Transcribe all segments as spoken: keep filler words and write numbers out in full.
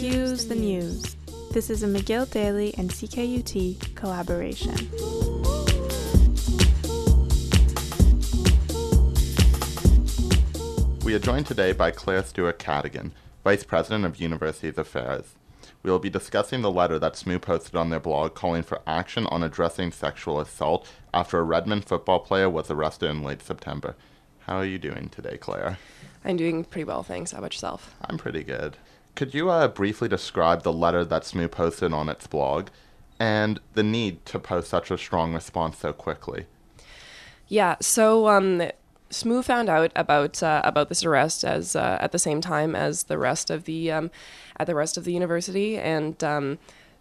Cuse the News. This is a McGill Daily and C K U T collaboration. We are joined today by Claire Stewart-Cadigan, Vice President of Universities Affairs. We will be discussing the letter that S M U posted on their blog calling for action on addressing sexual assault after a Redmond football player was arrested in late September. How are you doing today, Claire? I'm doing pretty well, thanks. How about yourself? I'm pretty good. Could you uh, briefly describe the letter that S M U posted on its blog and the need to post such a strong response so quickly? Yeah, so um, S M U found out about uh, about this arrest as uh, at the same time as the rest of the um, at the rest of the university, and um,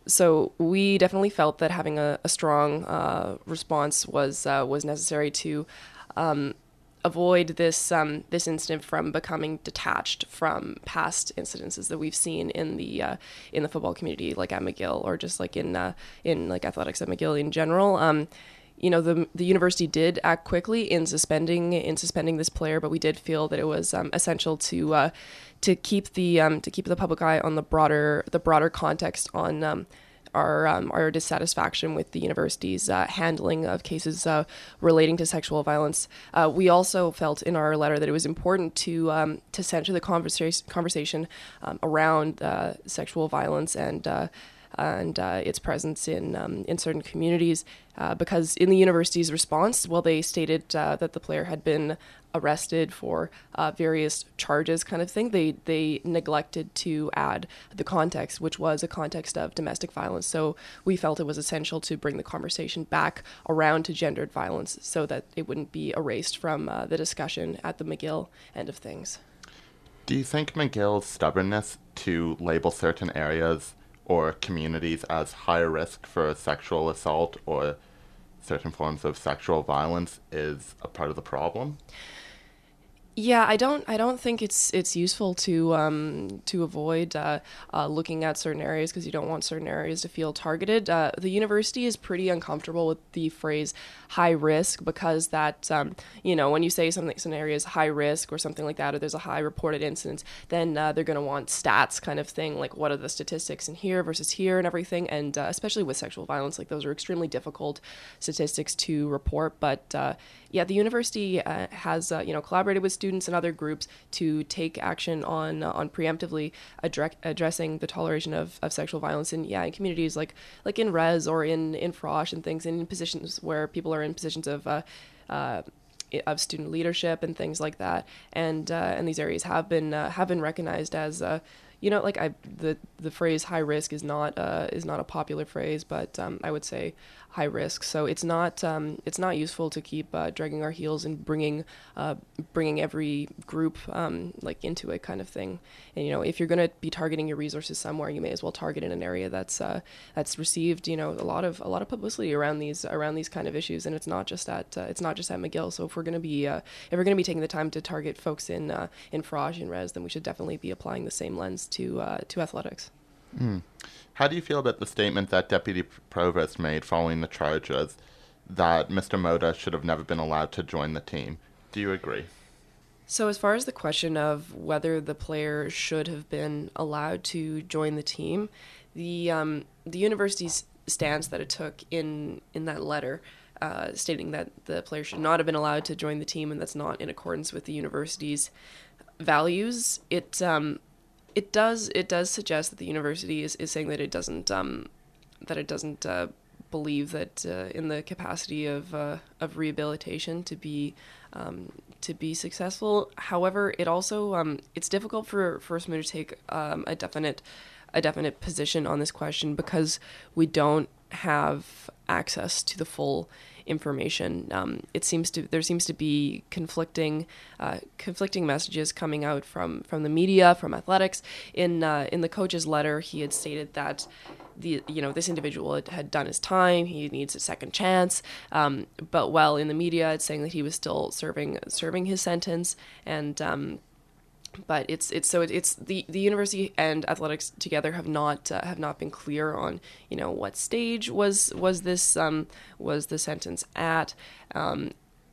so we definitely felt that having a, a strong uh, response was uh, was necessary to um, avoid this um, this incident from becoming detached from past incidences that we've seen in the uh, in the football community, like at McGill, or just like in uh, in like athletics at McGill in general. Um, you know, the the university did act quickly in suspending in suspending this player, but we did feel that it was um, essential to uh, to keep the um, to keep the public eye on the broader the broader context on um, our um, our dissatisfaction with the university's uh, handling of cases uh, relating to sexual violence. Uh, we also felt in our letter that it was important to um, to center the conversation conversation um, around uh, sexual violence and uh, and uh, its presence in um, in certain communities, uh, because in the university's response, well, they stated uh, that the player had been arrested for uh, various charges, kind of thing. They they neglected to add the context, which was a context of domestic violence. So we felt it was essential to bring the conversation back around to gendered violence, so that it wouldn't be erased from uh, the discussion at the McGill end of things. Do you think McGill's stubbornness to label certain areas or communities as higher risk for sexual assault or certain forms of sexual violence is a part of the problem? Yeah, I don't. I don't think it's it's useful to um, to avoid uh, uh, looking at certain areas because you don't want certain areas to feel targeted. Uh, the university is pretty uncomfortable with the phrase "high risk" because that um, you know, when you say something, some area is high risk or something like that, or there's a high reported incidence, then uh, they're going to want stats, kind of thing, like what are the statistics in here versus here and everything. And uh, especially with sexual violence, like those are extremely difficult statistics to report. But uh, yeah, the university uh, has uh, you know collaborated with students and other groups to take action on uh, on preemptively address, addressing the toleration of, of sexual violence in yeah in communities like like in Res or in in Frosh and things, and in positions where people are in positions of uh, uh, of student leadership and things like that, and uh, and these areas have been uh, have been recognized as uh, you know like I the the phrase high risk is not uh, is not a popular phrase, but um, I would say high risk. So it's not um, it's not useful to keep uh, dragging our heels and bringing uh, bringing every group um, like into it, kind of thing. And you know, if you're going to be targeting your resources somewhere, you may as well target in an area that's uh, that's received you know a lot of a lot of publicity around these around these kind of issues. And it's not just at uh, it's not just at McGill. So if we're going to be uh, if we're going to be taking the time to target folks in uh, in Frosh and Res, then we should definitely be applying the same lens to uh, to athletics. Mm. How do you feel about the statement that Deputy Provost made following the charges that Mister Moda should have never been allowed to join the team? Do you agree? So as far as the question of whether the player should have been allowed to join the team, the um, the university's stance that it took in, in that letter, uh, stating that the player should not have been allowed to join the team and that's not in accordance with the university's values, it um, It does. It does suggest that the university is, is saying that it doesn't um, that it doesn't uh, believe that uh, in the capacity of uh, of rehabilitation to be um, to be successful. However, it also um, it's difficult for for S M U to take um, a definite a definite position on this question because we don't have access to the full information. Um, it seems to there seems to be conflicting uh, conflicting messages coming out from, from the media, from athletics. In uh, in the coach's letter, he had stated that the you know this individual had, had done his time. He needs a second chance. Um, but while in the media, it's saying that he was still serving serving his sentence. And um, but it's it's so it, it's the, the university and athletics together have not uh, have not been clear on you know what stage was was this um, was the sentence at. Um,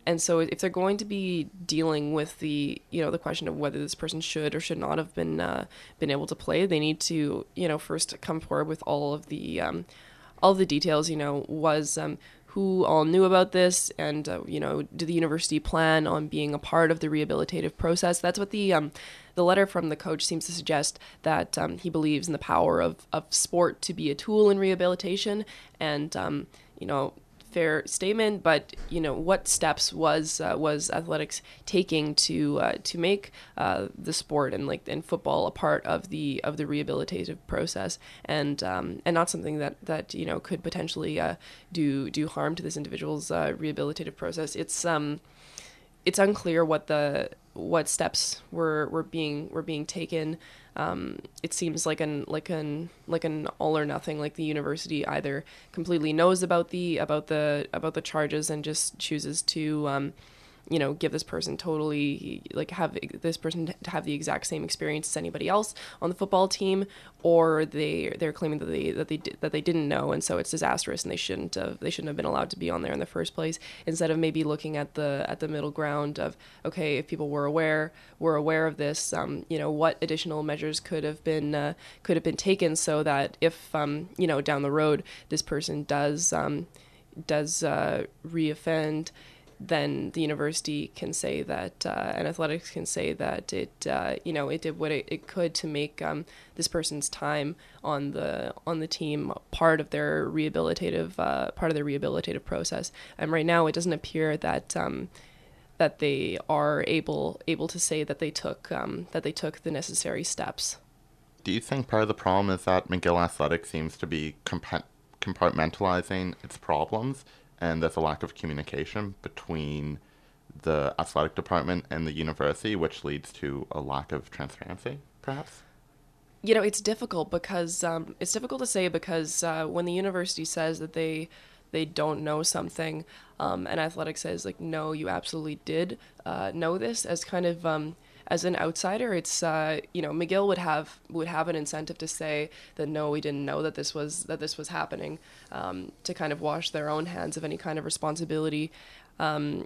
and so if they're going to be dealing with the, you know, the question of whether this person should or should not have been uh, been able to play, they need to, you know, first come forward with all of the um, all of the details. You know, was um, who all knew about this, and uh, you know, did the university plan on being a part of the rehabilitative process? That's what the um, the letter from the coach seems to suggest, that um, he believes in the power of, of sport to be a tool in rehabilitation, and um, you know. Fair statement, but you know, what steps was uh, was athletics taking to uh, to make uh, the sport and like and football a part of the of the rehabilitative process, and um, and not something that that you know could potentially uh, do do harm to this individual's uh, rehabilitative process. It's um it's unclear what the what steps were were being were being taken. Um, it seems like an like an like an all or nothing. Like the university either completely knows about the about the about the charges and just chooses to um, you know, give this person totally like have this person to have the exact same experience as anybody else on the football team, or they they're claiming that they that they that they didn't know, and so it's disastrous and they shouldn't have they shouldn't have been allowed to be on there in the first place, instead of maybe looking at the at the middle ground of, okay, if people were aware were aware of this, um, you know, what additional measures could have been uh, could have been taken, so that if um, you know, down the road this person does um, does uh, reoffend, then the university can say that, uh, and athletics can say that it, uh, you know, it did what it, it could to make um, this person's time on the on the team part of their rehabilitative uh, part of their rehabilitative process. And right now, it doesn't appear that um, that they are able able to say that they took um, that they took the necessary steps. Do you think part of the problem is that McGill Athletics seems to be compa- compartmentalizing its problems, and there's a lack of communication between the athletic department and the university, which leads to a lack of transparency, perhaps? You know, it's difficult because um, it's difficult to say because uh, when the university says that they they don't know something, um, and athletics says like, no, you absolutely did uh, know this, as kind of um, as an outsider, it's uh, you know, McGill would have would have an incentive to say that no, we didn't know that this was that this was happening, um, to kind of wash their own hands of any kind of responsibility. Um,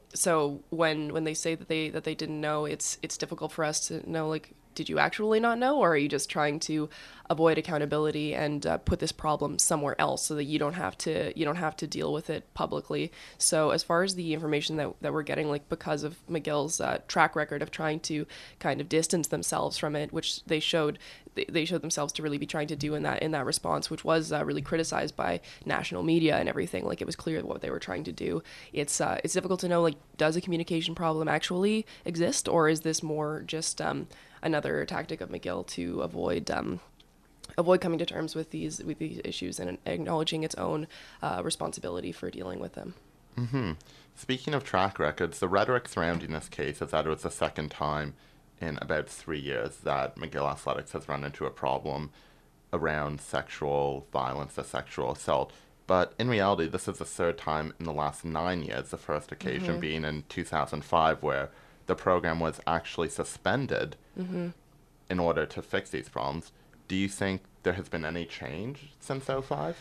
so when when they say that they that they didn't know, it's it's difficult for us to know, like, did you actually not know, or are you just trying to avoid accountability and uh, put this problem somewhere else so that you don't have to you don't have to deal with it publicly? So as far as the information that, that we're getting, like, because of McGill's uh, track record of trying to kind of distance themselves from it, which they showed they, they showed themselves to really be trying to do in that in that response, which was uh, really criticized by national media and everything. Like, it was clear what they were trying to do. It's uh, it's difficult to know, like, does a communication problem actually exist, or is this more just um, another tactic of McGill to avoid um, avoid coming to terms with these with these issues and acknowledging its own uh, responsibility for dealing with them. Mm-hmm. Speaking of track records, the rhetoric surrounding this case is that it was the second time in about three years that McGill Athletics has run into a problem around sexual violence or sexual assault. But in reality, this is the third time in the last nine years, the first occasion mm-hmm. being in two thousand five, where the program was actually suspended mm-hmm. in order to fix these problems. Do you think there has been any change since oh five?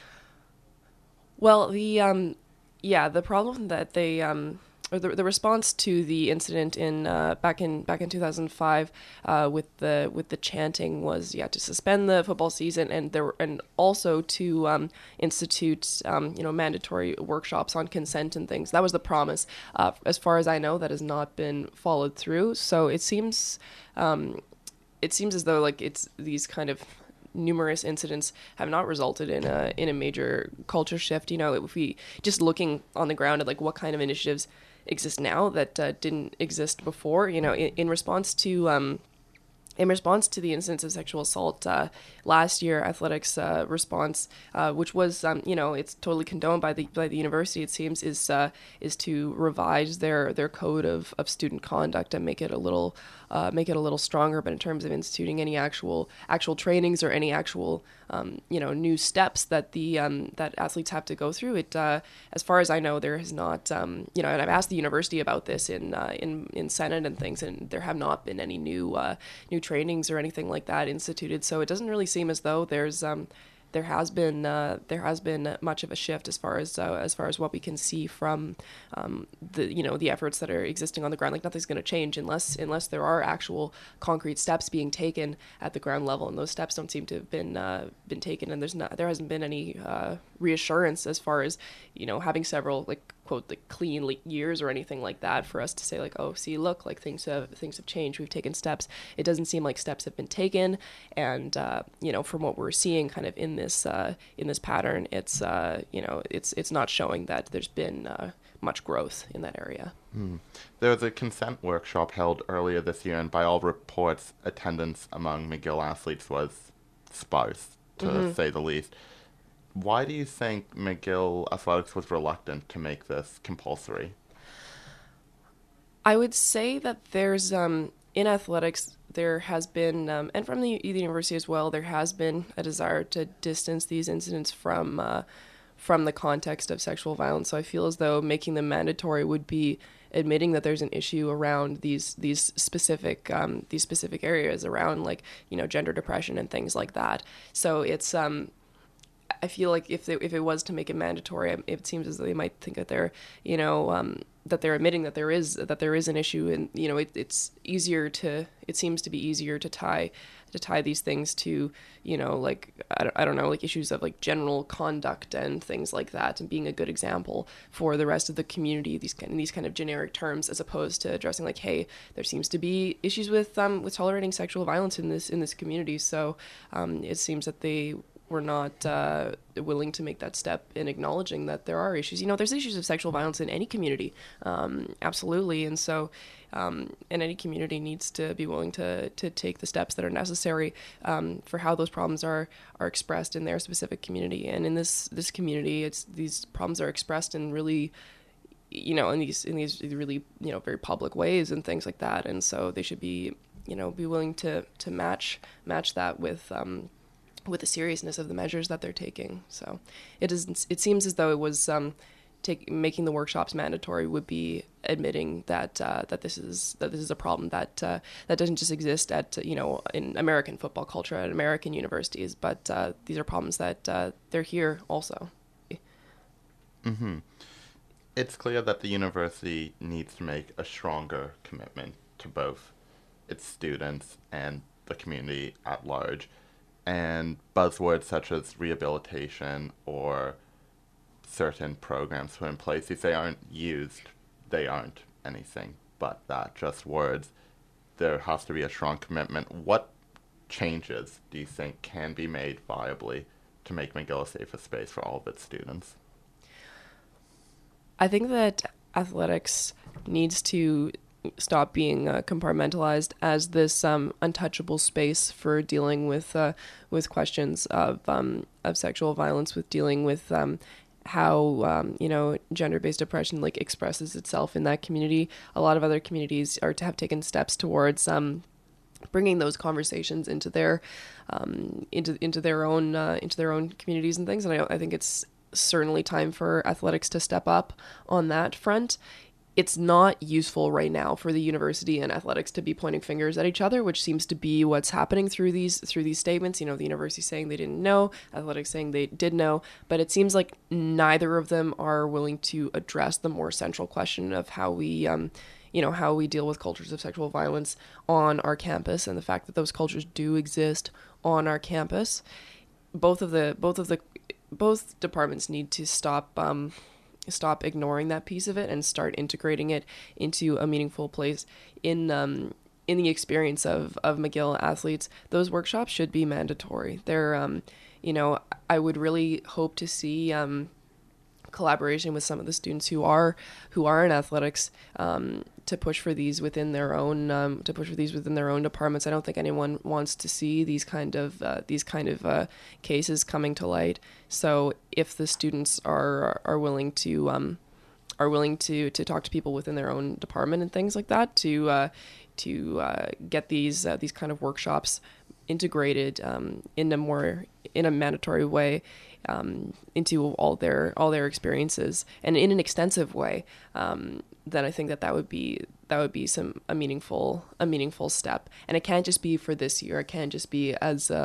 Well, the um, yeah, the problem that they um, or the the response to the incident in uh, back in back in two thousand five uh, with the with the chanting was yeah to suspend the football season, and there were, and also to um, institute um, you know mandatory workshops on consent and things. That was the promise. Uh, as far as I know, that has not been followed through. So it seems. Um, It seems as though like it's these kind of numerous incidents have not resulted in a in a major culture shift. You know, if we just looking on the ground at like what kind of initiatives exist now that uh, didn't exist before. You know, in, in response to um, in response to the incidents of sexual assault uh, last year, athletics uh, response, uh, which was um, you know it's totally condoned by the by the university, it seems, is uh, is to revise their their code of, of student conduct and make it a little uh, make it a little stronger. But in terms of instituting any actual actual trainings or any actual um, you know new steps that the um, that athletes have to go through, it uh, as far as I know, there has not um, you know and I've asked the university about this in uh, in in Senate and things, and there have not been any new uh, new trainings or anything like that instituted. So it doesn't really seem as though there's um, there has been uh, there has been much of a shift as far as uh, as far as what we can see from um, the you know the efforts that are existing on the ground. Like nothing's going to change unless unless there are actual concrete steps being taken at the ground level, and those steps don't seem to have been uh, been taken. And there's not there hasn't been any uh, reassurance as far as you know having several like quote like clean like, years or anything like that for us to say like, oh, see, look, like things have things have changed. We've taken steps. It doesn't seem like steps have been taken, and uh, you know, from what we're seeing, kind of in this uh, in this pattern, it's uh, you know, it's it's not showing that there's been uh, much growth in that area. Hmm. There was a consent workshop held earlier this year, and by all reports, attendance among McGill athletes was sparse, to Mm-hmm. say the least. Why do you think McGill Athletics was reluctant to make this compulsory? I would say that there's um, in athletics there has been, um, and from the, the university as well, there has been a desire to distance these incidents from uh, from the context of sexual violence. So I feel as though making them mandatory would be admitting that there's an issue around these these specific um, these specific areas around like you know gender depression and things like that. So it's um. I feel like if they, if it was to make it mandatory, it seems as though they might think that they're, you know, um, that they're admitting that there is that there is an issue, and you know, it, it's easier to it seems to be easier to tie to tie these things to, you know, like I don't, I don't know, like issues of like general conduct and things like that, and being a good example for the rest of the community. These kind these kind of generic terms, as opposed to addressing like, hey, there seems to be issues with um with tolerating sexual violence in this in this community. So um, it seems that they were not uh, willing to make that step in acknowledging that there are issues. You know, there's issues of sexual violence in any community, um, absolutely. And so, um, and any community needs to be willing to to take the steps that are necessary um, for how those problems are are expressed in their specific community. And in this this community, it's these problems are expressed in really, you know, in these in these really you know very public ways and things like that. And so they should be you know be willing to to match match that with. Um, with the seriousness of the measures that they're taking. So it is, it seems as though it was um, take, making the workshops mandatory would be admitting that uh, that this is that this is a problem that uh, that doesn't just exist at you know in American football culture at American universities, but uh, these are problems that uh, they're here also. Mm-hmm. It's clear that the university needs to make a stronger commitment to both its students and the community at large. And buzzwords such as rehabilitation or certain programs put in place, if they aren't used, they aren't anything but that, just words. There has to be a strong commitment. What changes do you think can be made viably to make McGill a safer space for all of its students? I think that athletics needs to stop being uh, compartmentalized as this um, untouchable space for dealing with uh, with questions of um, of sexual violence, with dealing with um, how um, you know gender-based oppression like expresses itself in that community. A lot of other communities are to have taken steps towards um, bringing those conversations into their um, into into their own uh, into their own communities and things. And I, I think it's certainly time for athletics to step up on that front. It's not useful right now for the university and athletics to be pointing fingers at each other, which seems to be what's happening through these through these statements. You know, the university saying they didn't know, athletics saying they did know, but it seems like neither of them are willing to address the more central question of how we, um, you know, how we deal with cultures of sexual violence on our campus, and the fact that those cultures do exist on our campus. Both of the both of the both departments need to stop. Um, stop ignoring that piece of it and start integrating it into a meaningful place in um in the experience of of McGill athletes. Those workshops should be mandatory. They're um you know I would really hope to see um collaboration with some of the students who are who are in athletics um to push for these within their own um, to push for these within their own departments. I don't think anyone wants to see these kind of uh, these kind of uh, cases coming to light. So if the students are are willing to um, are willing to to talk to people within their own department and things like that, to uh, to uh, get these uh, these kind of workshops integrated um, in a more in a mandatory way um, into all their all their experiences and in an extensive way. Um, then I think that that would be that would be some a meaningful a meaningful step. And it can't just be for this year. It can't just be as a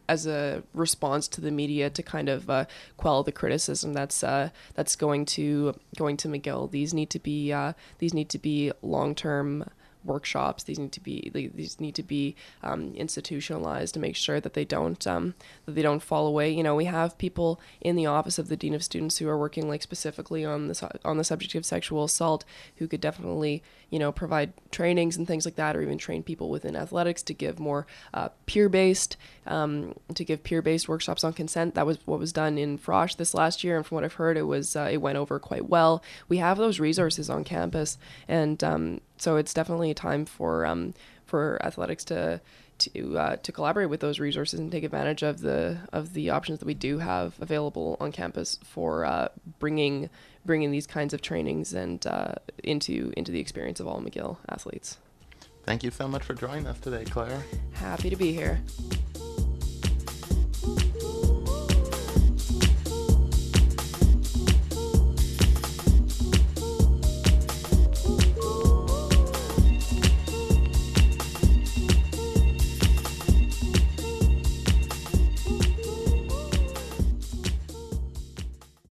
as a response to the media to kind of uh, quell the criticism that's uh, that's going to going to McGill. These need to be uh, these need to be long-term workshops. These need to be these need to be um, institutionalized to make sure that they don't um, that they don't fall away. You know, we have people in the office of the Dean of Students who are working like specifically on this on the subject of sexual assault, who could definitely, you know, provide trainings and things like that, or even train people within athletics to give more uh, peer-based um, to give peer-based workshops on consent. That was what was done in Frosh this last year, and from what I've heard, it was uh, it went over quite well. We have those resources on campus, and um, so it's definitely a time for um, for athletics to to uh, to collaborate with those resources and take advantage of the of the options that we do have available on campus for uh, bringing bringing these kinds of trainings and uh, into into the experience of all McGill athletes. Thank you so much for joining us today, Claire. Happy to be here.